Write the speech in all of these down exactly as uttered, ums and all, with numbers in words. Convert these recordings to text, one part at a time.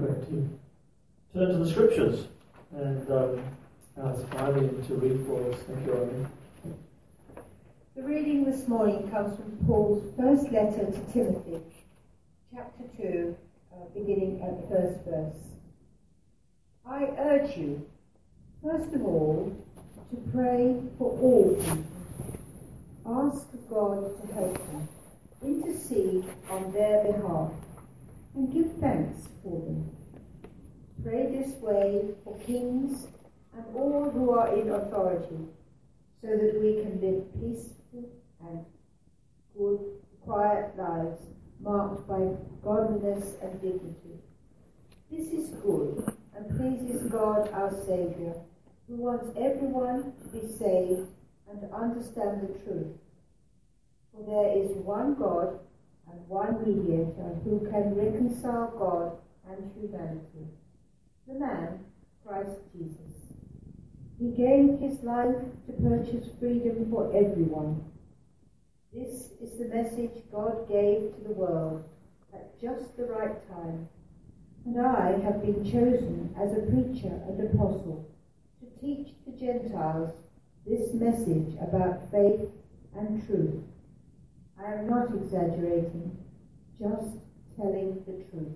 going to turn to the scriptures and um, ask Eileen to read for us. Thank you, Eileen. The reading this morning comes from Paul's first letter to Timothy, chapter two, uh, beginning at the first verse. I urge you, first of all, to pray for all people. Ask God to help them, intercede on their behalf, and give thanks for them. Pray this way for kings and all who are in authority, so that we can live peaceful and good, quiet lives marked by godliness and dignity. This is good and pleases God our Saviour, who wants everyone to be saved and understand the truth. For there is one God and one mediator who can reconcile God and humanity, the man, Christ Jesus. He gave his life to purchase freedom for everyone. This is the message God gave to the world at just the right time, and I have been chosen as a preacher and apostle to teach the Gentiles this message about faith and truth. I am not exaggerating, just telling the truth.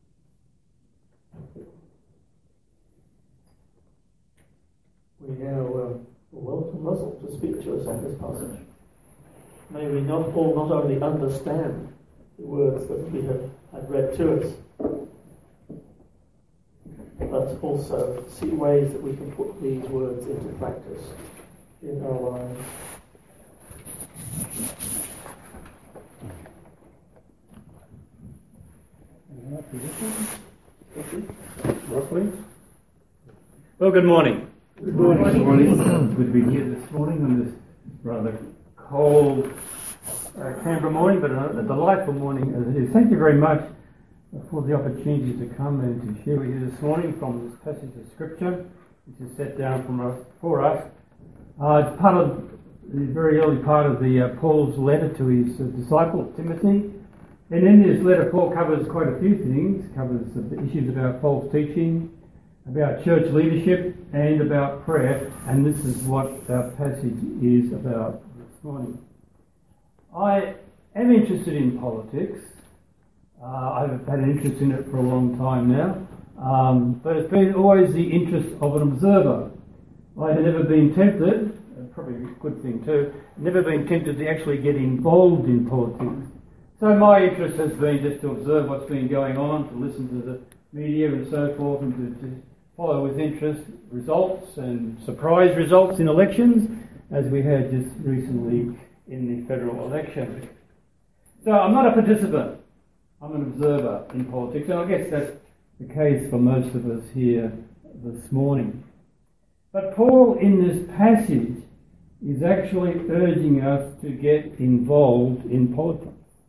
We now uh, welcome Russell to speak to us on this passage. May we not all not only understand the words that we have had read to us, but also see ways that we can put these words into practice in our lives. Well, good morning. Good morning. Good morning. It's good to be here this morning on this rather cold uh, Canberra morning, but a, a delightful morning as it is. Thank you very much for the opportunity to come and to share with you this morning from this passage of Scripture, which is set down from us, for us. Uh, it's part of the very early part of the uh, Paul's letter to his uh, disciple Timothy. And in this letter, Paul covers quite a few things. Covers the issues about false teaching, about church leadership, and about prayer. And this is what our passage is about this morning. I am interested in politics. Uh, I've had an interest in it for a long time now. Um, but it's been always the interest of an observer. I have never been tempted, probably a good thing too, never been tempted to actually get involved in politics. So my interest has been just to observe what's been going on, to listen to the media and so forth, and to, to follow with interest results and surprise results in elections, as we had just recently in the federal election. So I'm not a participant, I'm an observer in politics, and I guess that's the case for most of us here this morning. But Paul in this passage is actually urging us to get involved in politics.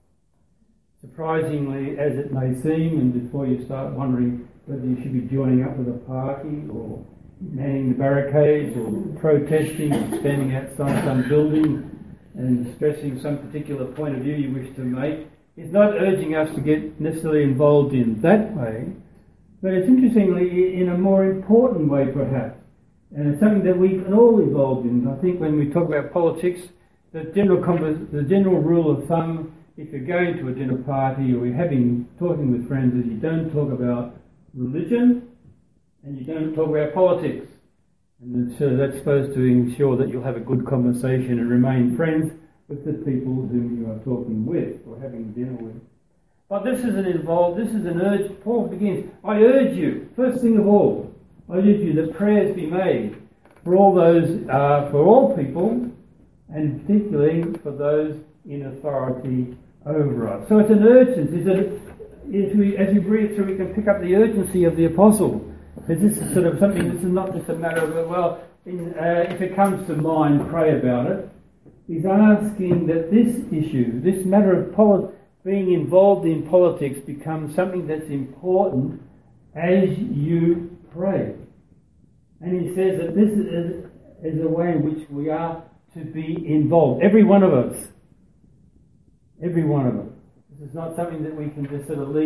Surprisingly, as it may seem, and before you start wondering whether you should be joining up with a party or manning the barricades or protesting or standing outside some building and stressing some particular point of view you wish to make, it's not urging us to get necessarily involved in that way, but it's interestingly in a more important way perhaps. And it's something that we can all involve in. I think when we talk about politics, the general the general rule of thumb, if you're going to a dinner party or you're having talking with friends, is you don't talk about religion and you don't talk about politics. And so that's supposed to ensure that you'll have a good conversation and remain friends with the people whom you are talking with or having dinner with. But this isn't involved. This is an urge. Paul begins, I urge you, first thing of all, I urge you that prayers be made for all those, uh, for all people, and particularly for those in authority over us. So it's an urgency. That as we, as we read through, we can pick up the urgency of the apostle. It's just sort of something. This is not just a matter of well, in, uh, if it comes to mind, pray about it. He's asking that this issue, this matter of poli- being involved in politics, becomes something that's important as you pray. And he says that this is, is a way in which we are to be involved. Every one of us. Every one of us. This is not something that we can just sort of leave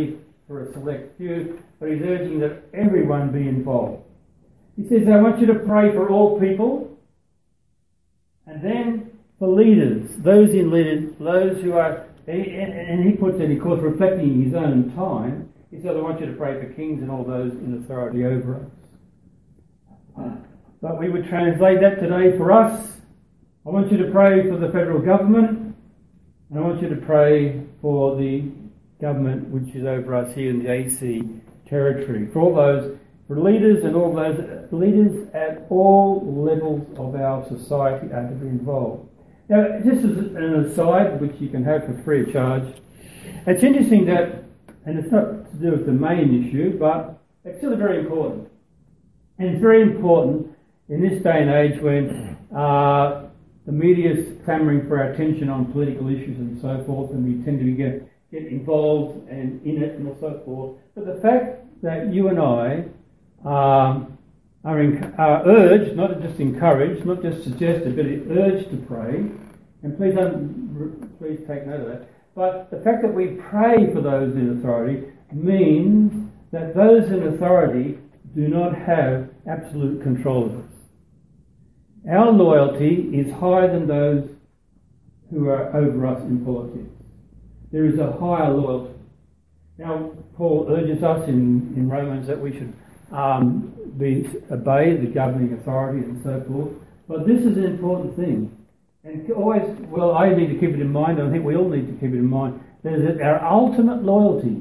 for a select few, but he's urging that everyone be involved. He says, I want you to pray for all people, and then for leaders, those in leaders, those who are, and he puts it, of course, reflecting his own time. He says, I want you to pray for kings and all those in authority over us. But we would translate that today for us. I want you to pray for the federal government, and I want you to pray for the government which is over us here in the A C territory, for all those, for leaders and all those leaders at all levels of our society are to be involved. Now, this is an aside which you can have for free of charge. It's interesting that, and it's not to do with the main issue, but it's still very important. And it's very important in this day and age when uh, the media is clamouring for our attention on political issues and so forth, and we tend to get, get involved and in it and so forth. But the fact that you and I um, are, in, are urged, not just encouraged, not just suggested, but urged to pray, and please don't, please take note of that, but the fact that we pray for those in authority means that those in authority do not have absolute control of us. Our loyalty is higher than those who are over us in politics. There is a higher loyalty. Now, Paul urges us in, in Romans that we should um, be, obey the governing authority and so forth. But this is an important thing. And always, well, I need to keep it in mind, and I think we all need to keep it in mind, that our ultimate loyalty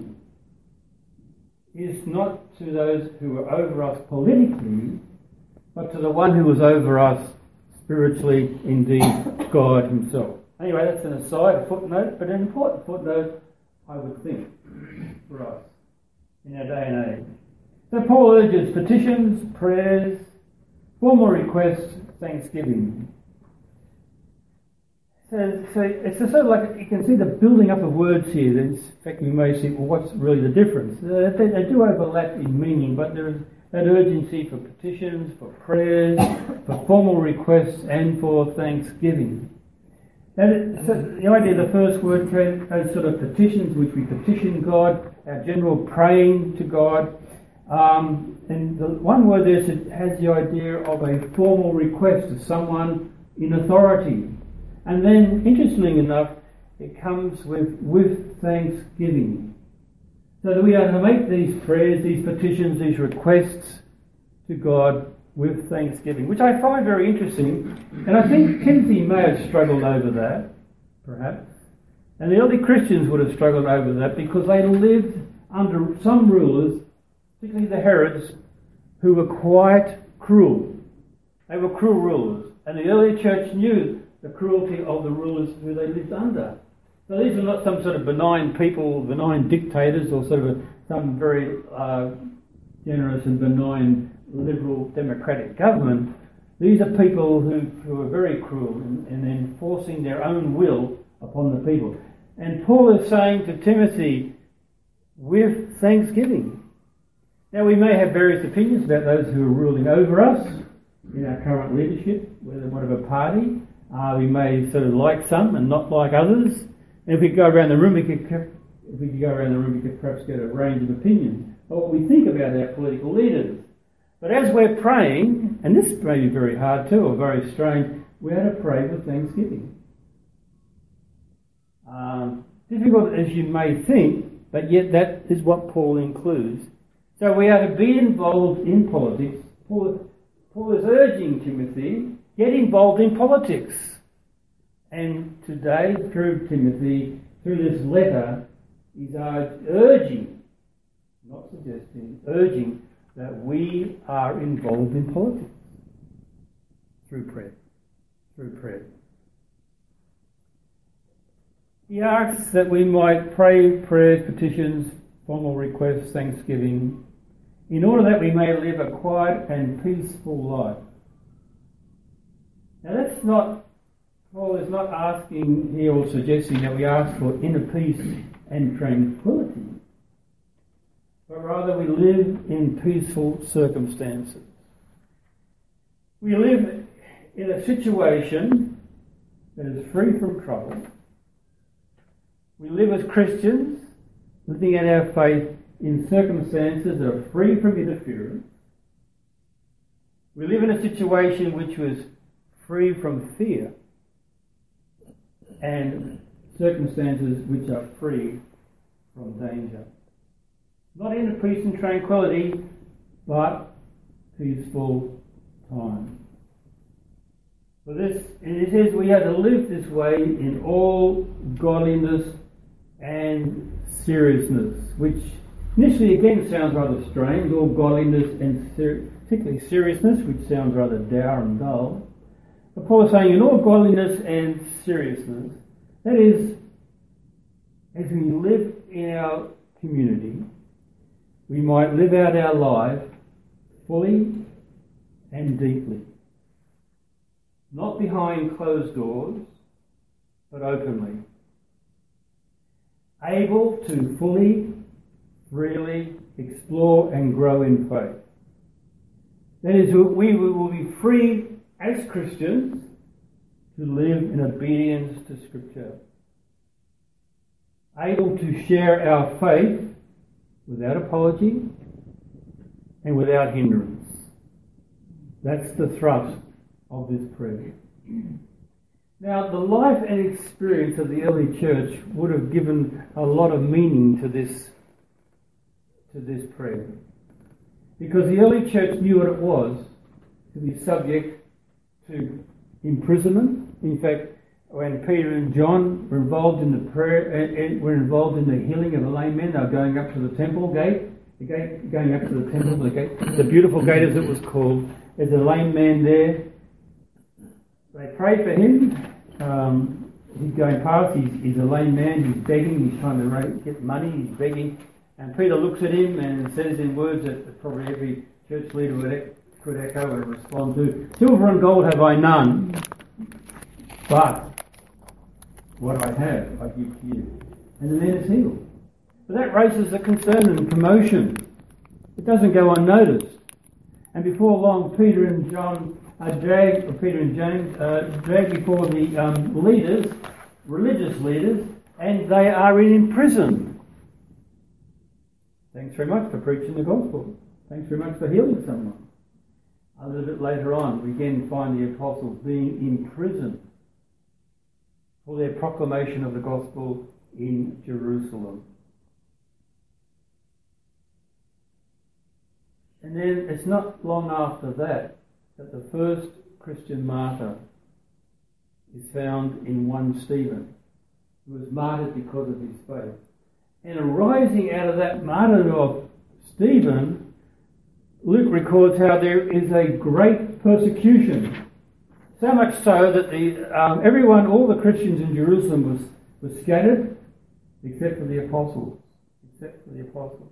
is not to those who are over us politically, but to the one who is over us spiritually, indeed, God himself. Anyway, that's an aside, a footnote, but an important footnote, I would think, for us in our day and age. So Paul urges petitions, prayers, formal requests, thanksgiving. So, so it's sort of like, you can see the building up of words here. There's, in fact, you may see, well, what's really the difference? Uh, they, they do overlap in meaning, but there is that urgency for petitions, for prayers, for formal requests, and for thanksgiving. And so the idea of the first word, those sort of petitions which we petition God, our general praying to God. Um, and the one word there has the idea of a formal request of someone in authority. And then, interestingly enough, it comes with, with thanksgiving. So that we are to make these prayers, these petitions, these requests to God with thanksgiving, which I find very interesting. And I think Timothy may have struggled over that, perhaps. And the early Christians would have struggled over that because they lived under some rulers, particularly the Herods, who were quite cruel. They were cruel rulers. And the early church knew the cruelty of the rulers who they lived under. So these are not some sort of benign people, benign dictators, or sort of a, some very uh, generous and benign liberal democratic government. These are people who, who are very cruel and, and enforcing their own will upon the people. And Paul is saying to Timothy, with thanksgiving. Now we may have various opinions about those who are ruling over us in our current leadership, whether whatever party. Uh, we may sort of like some and not like others. And if we go around the room, we could, if we could go around the room, we could perhaps get a range of opinions of what we think about our political leaders. But as we're praying, and this may be very hard too, or very strange, we are to pray with thanksgiving. Um, difficult as you may think, but yet that is what Paul includes. So we are to be involved in politics. Paul, Paul is urging Timothy, get involved in politics. And today, through Timothy, through this letter, he's urging, not suggesting, urging that we are involved in politics through prayer. Through prayer. He asks that we might pray prayers, petitions, formal requests, thanksgiving, in order that we may live a quiet and peaceful life. Now that's not, Paul is not asking here or suggesting that we ask for inner peace and tranquility, but rather we live in peaceful circumstances. We live in a situation that is free from trouble. We live as Christians, living out our faith in circumstances that are free from interference. We live in a situation which was free from fear, and circumstances which are free from danger. Not inner peace and tranquility, but peaceful time. For this, and it says we are to live this way in all godliness and seriousness, which initially again sounds rather strange, all godliness and ser- particularly seriousness, which sounds rather dour and dull. But Paul is saying in all godliness and seriousness, that is, as we live in our community, we might live out our life fully and deeply. Not behind closed doors, but openly. Able to fully, freely explore and grow in faith. That is, we will be free as Christians to live in obedience to Scripture. Able to share our faith without apology and without hindrance. That's the thrust of this prayer. Now, the life and experience of the early church would have given a lot of meaning to this, to this prayer. Because the early church knew what it was to be subject to imprisonment. In fact, when Peter and John were involved in the prayer, and were involved in the healing of a lame man, they were going up to the temple gate, the gate going up to the temple, the gate, the beautiful gate as it was called. There's a lame man there. They pray for him. Um, he's going past. He's, he's a lame man. He's begging. He's trying to get money. He's begging. And Peter looks at him and says in words that probably every church leader would, could echo and respond to. Silver and gold have I none, but what I have I give to you. And the man is healed. But that raises a concern and commotion. It doesn't go unnoticed. And before long, Peter and John are dragged, or Peter and James, uh, dragged before the um, leaders, religious leaders, and they are in prison. Thanks very much for preaching the gospel. Thanks very much for healing someone. A little bit later on, we again find the apostles being in prison for their proclamation of the gospel in Jerusalem. And then it's not long after that that the first Christian martyr is found in one Stephen, who was martyred because of his faith. And arising out of that martyrdom of Stephen, Luke records how there is a great persecution. So much so that the um, everyone, all the Christians in Jerusalem was, was scattered, except for the apostles. Except for the apostles.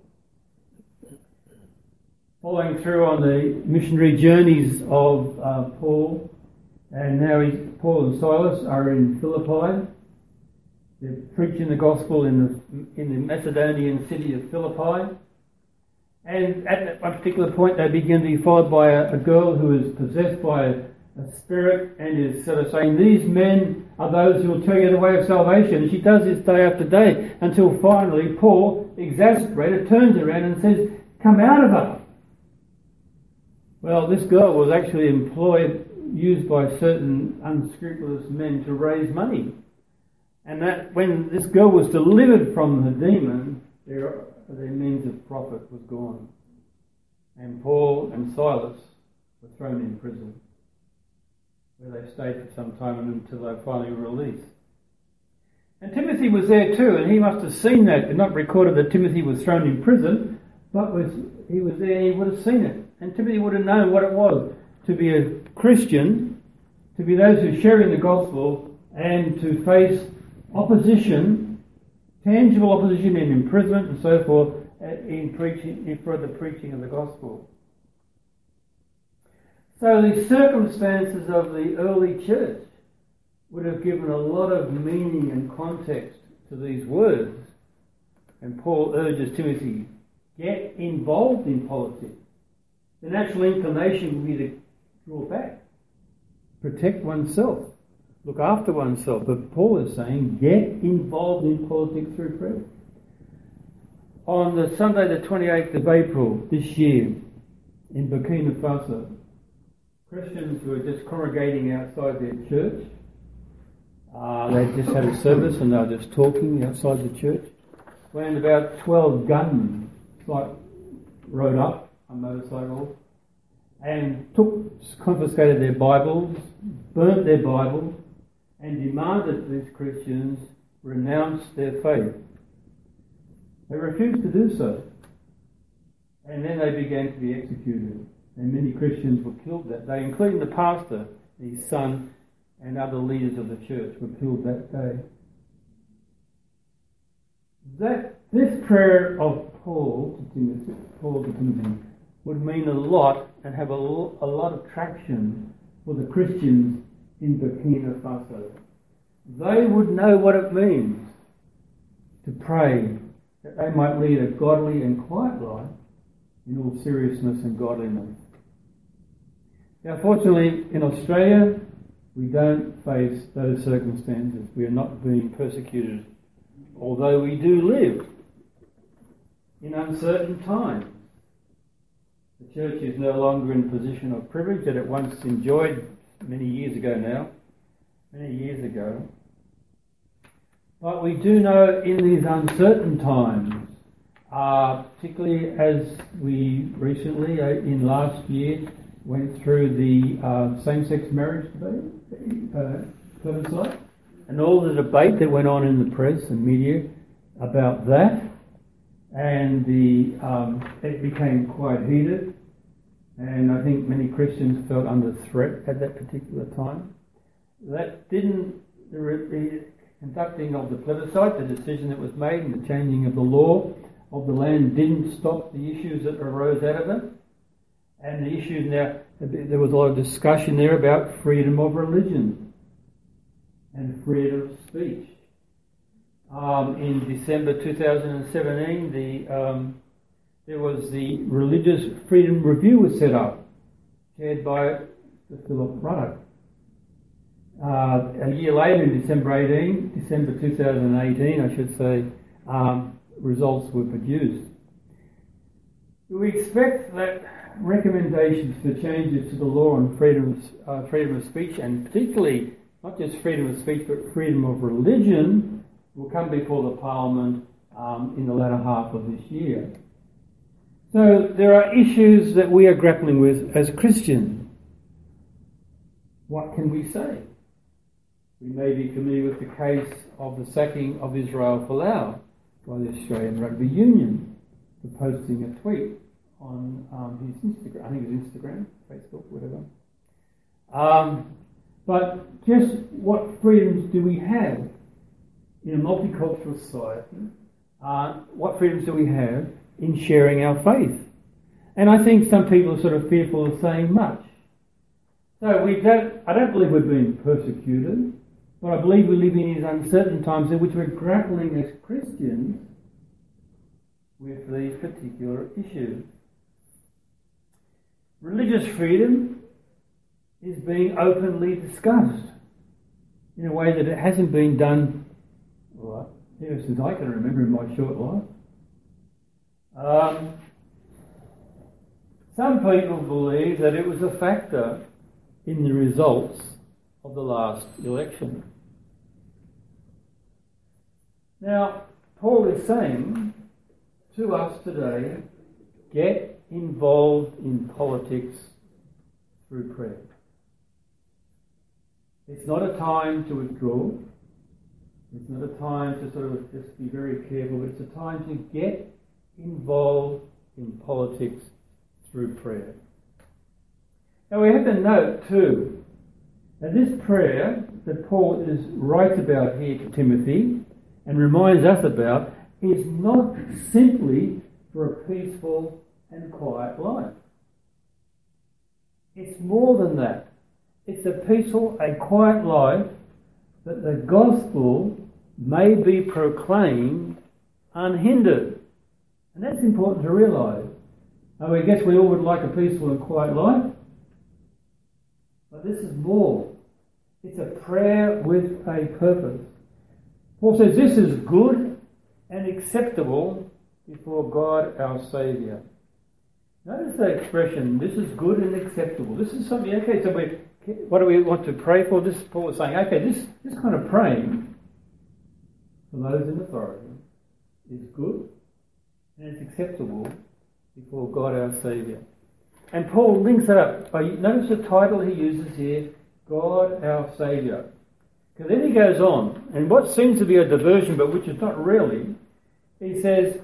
Following through on the missionary journeys of uh, Paul, and now he's, Paul and Silas are in Philippi. They're preaching the gospel in the in the Macedonian city of Philippi. And at one particular point, they begin to be followed by a, a girl who is possessed by a, a spirit and is sort of saying, "These men are those who will tell you the way of salvation." And she does this day after day until finally Paul, exasperated, turns around and says, "Come out of her." Well, this girl was actually employed, used by certain unscrupulous men to raise money. And that when this girl was delivered from the demon, their, their means of profit was gone. And Paul and Silas were thrown in prison, where they stayed for some time until they were finally released. And Timothy was there too, and he must have seen that. It's not recorded that Timothy was thrown in prison, but was, he was there, he would have seen it. And Timothy would have known what it was to be a Christian, to be those who share in the gospel, and to face opposition, tangible opposition in imprisonment and so forth, in preaching, in for the preaching of the gospel. So the circumstances of the early church would have given a lot of meaning and context to these words. And Paul urges Timothy, get involved in politics. The natural inclination would be to draw back, protect oneself, look after oneself. But Paul is saying, get involved in politics through prayer. on the Sunday the twenty-eighth of April this year in Burkina Faso, Christians were just congregating outside their church. Uh, they just had a service and they were just talking outside the church. When about twelve gunmen like, rode up on motorcycles and took, confiscated their Bibles, burnt their Bibles, and demanded these Christians renounce their faith. They refused to do so. And then they began to be executed. And many Christians were killed that day, including the pastor, his son, and other leaders of the church were killed that day. That this prayer of Paul to Timothy, Paul to Timothy would mean a lot and have a, a lot of traction for the Christians in Burkina Faso. They would know what it means to pray that they might lead a godly and quiet life in all seriousness and godliness. Now, fortunately, in Australia, we don't face those circumstances. We are not being persecuted, although we do live in uncertain times. The church is no longer in a position of privilege that it once enjoyed many years ago now, many years ago. But we do know in these uncertain times, uh, particularly as we recently, uh, in last year, went through the uh, same-sex marriage debate, uh, plebiscite, and all the debate that went on in the press and media about that, and the um, it became quite heated, and I think many Christians felt under threat at that particular time. That didn't, the, the conducting of the plebiscite, the decision that was made and the changing of the law of the land didn't stop the issues that arose out of it. And the issues now, there was a lot of discussion there about freedom of religion and freedom of speech. Um, in December two thousand seventeen, the um, there was the Religious Freedom Review was set up, chaired by Philip Ruddock. Uh, a year later, in December eighteen, December two thousand eighteen, I should say, um, results were produced. We expect that recommendations for changes to the law on freedom, uh, freedom of speech, and particularly not just freedom of speech but freedom of religion, will come before the Parliament um, in the latter half of this year. So there are issues that we are grappling with as Christians. What can we say? We may be familiar with the case of the sacking of Israel Folau by the Australian Rugby Union for posting a tweet on um, his Instagram, I think it's Instagram, Facebook, whatever. Um, but just what freedoms do we have in a multicultural society? Uh, what freedoms do we have in sharing our faith? And I think some people are sort of fearful of saying much. So we don't, I don't believe we're being persecuted, but I believe we live in these uncertain times in which we're grappling as Christians with these particular issues. Religious freedom is being openly discussed in a way that it hasn't been done, well, ever since I can remember in my short life. Um, some people believe that it was a factor in the results of the last election. Now, Paul is saying to us today, get involved in politics through prayer. It's not a time to withdraw. It's not a time to sort of just be very careful. It's a time to get involved in politics through prayer. Now we have to note too that this prayer that Paul is writes about here to Timothy and reminds us about is not simply for a peaceful and quiet life. It's more than that. It's a peaceful and quiet life that the gospel may be proclaimed unhindered. And that's important to realise. Now, I guess we all would like a peaceful and quiet life. But this is more. It's a prayer with a purpose. Paul says this is good and acceptable before God our Saviour. Notice that expression, this is good and acceptable. This is something, okay, so we, what do we want to pray for? This Paul is saying, okay, this, this kind of praying for those in authority is good and it's acceptable before God our Saviour. And Paul links that up. By, notice the title he uses here, God our Saviour. Because then he goes on, and what seems to be a diversion, but which is not really, he says,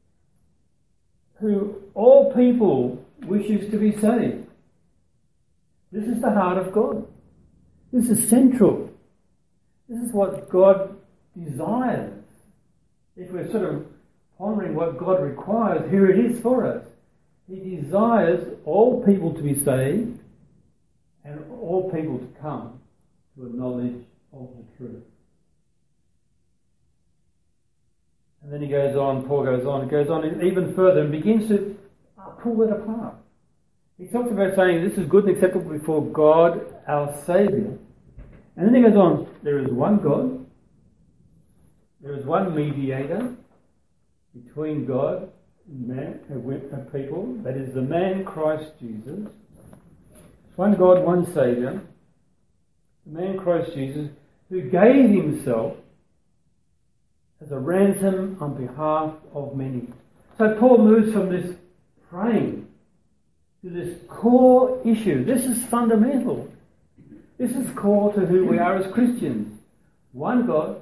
who all people wishes to be saved. This is the heart of God. This is central. This is what God desires. If we're sort of pondering what God requires, here it is for us. He desires all people to be saved and all people to come to a knowledge of the truth. And then he goes on, Paul goes on, goes on even further and begins to pull it apart. He talks about saying this is good and acceptable before God our Saviour. And then he goes on, there is one God, there is one mediator between God and man and people, that is the man Christ Jesus. One God, one Saviour, the man Christ Jesus, who gave himself as a ransom on behalf of many. So Paul moves from this praying to this core issue. This is fundamental. This is core to who we are as Christians. One God,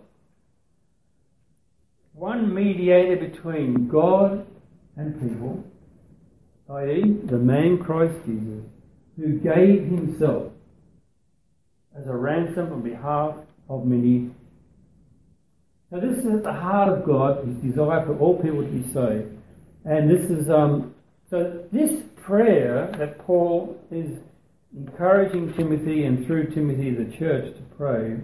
one mediator between God and people, that is the man Christ Jesus, who gave himself as a ransom on behalf of many. Now this is at the heart of God, his desire for all people to be saved. And this is, um, so this prayer that Paul is encouraging Timothy and through Timothy the church to pray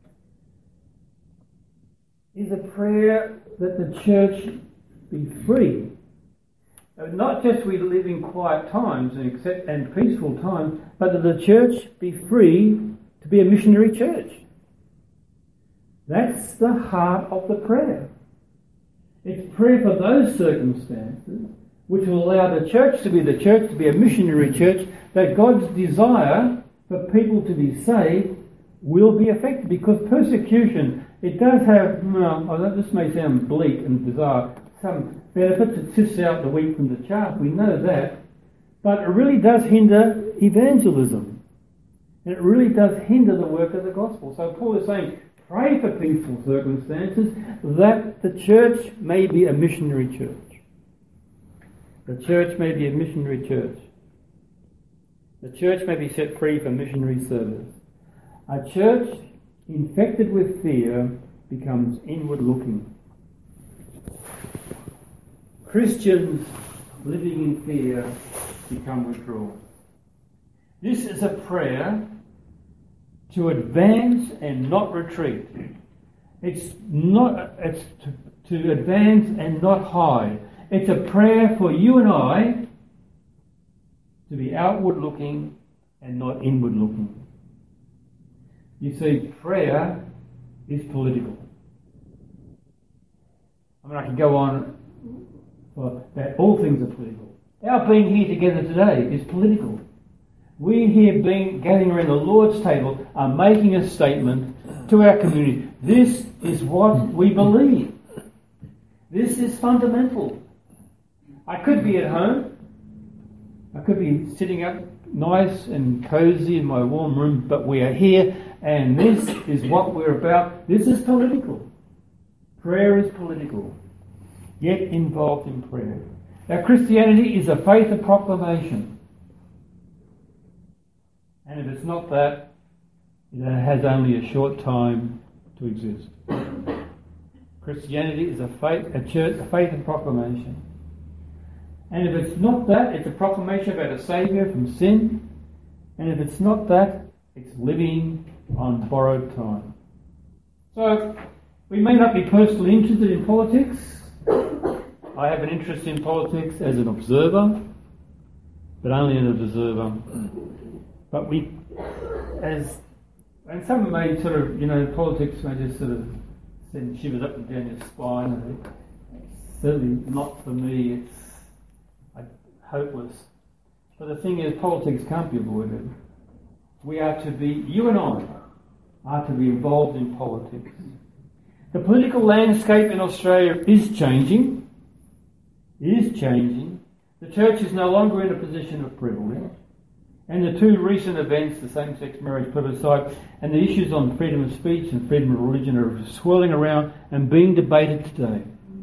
is a prayer that the church be free. Not just we live in quiet times and, accept, and peaceful times, but that the church be free to be a missionary church. That's the heart of the prayer. It's prayer for those circumstances which will allow the church to be the church, to be a missionary church, that God's desire for people to be saved will be affected. Because persecution, it does have, well, this may sound bleak and bizarre, some benefits. It sifts out the wheat from the chaff, we know that. But it really does hinder evangelism. And it really does hinder the work of the gospel. So Paul is saying, pray for peaceful circumstances that the church may be a missionary church. The church may be a missionary church. The church may be set free for missionary service. A church infected with fear becomes inward looking. Christians living in fear become withdrawn. This is a prayer to advance and not retreat. It's not. It's to, to advance and not hide. It's a prayer for you and I to be outward looking and not inward looking. You see, prayer is political. I mean, I can go on for that. All things are political. Our being here together today is political. We here being gathering around the Lord's table are making a statement to our community. This is what we believe. This is fundamental. I could be at home. I could be sitting up nice and cosy in my warm room, but we are here and this is what we're about. This is political. Prayer is political, yet involved in prayer. Now, Christianity is a faith of proclamation. And if it's not that, it has only a short time to exist. Christianity is a faith, a church, a faith of proclamation. And if it's not that, it's a proclamation about a saviour from sin. And if it's not that, it's living on borrowed time. So, we may not be personally interested in politics. I have an interest in politics as an observer, but only an observer. But we, as, and some may sort of, you know, politics may just sort of send shivers up and down your spine. certainly not for me. It's uh, hopeless. But the thing is, politics can't be avoided. We are to be, you and I, are to be involved in politics. The political landscape in Australia is changing. Is changing. The church is no longer in a position of privilege. And the two recent events, the same-sex marriage plebiscite and the issues on freedom of speech and freedom of religion, are swirling around and being debated today.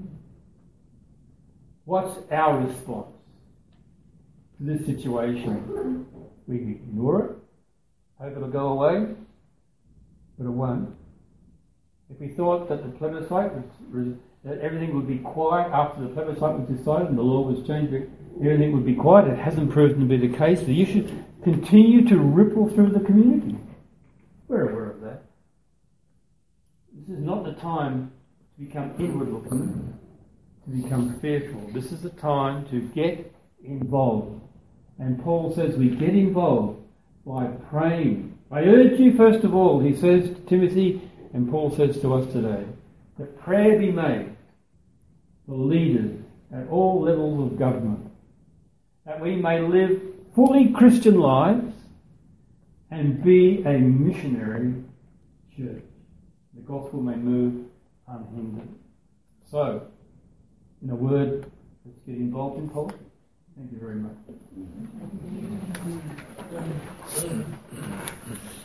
What's our response to this situation? We ignore it, hope it'll go away, but it won't. If we thought that the plebiscite was, that everything would be quiet after the plebiscite was decided and the law was changed, everything would be quiet. It hasn't proven to be the case. The issue continue to ripple through the community. We're aware of that. This is not the time to become inward looking, to become fearful. This is the time to get involved. And Paul says we get involved by praying. I urge you, first of all, he says to Timothy, and Paul says to us today, that prayer be made for leaders at all levels of government, that we may live fully Christian lives and be a missionary church. The gospel may move unhindered. So, in a word, let's get involved in politics. Thank you very much.